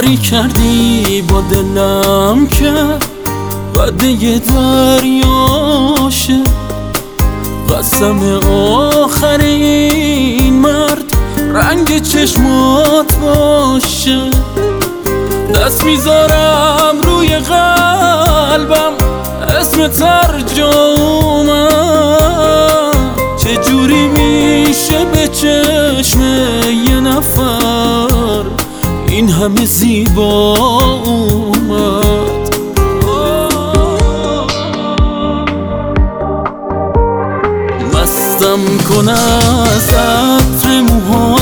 کاری کردی با دلم که وعده دریاشه، قسم آخر این مرد رنگ چشمات باشه. دست میذارم روی قلبم اسم ترجمم، چجوری میشه به چشم یه نفر این همه زیبا اومد. مستم کن از عطر موهات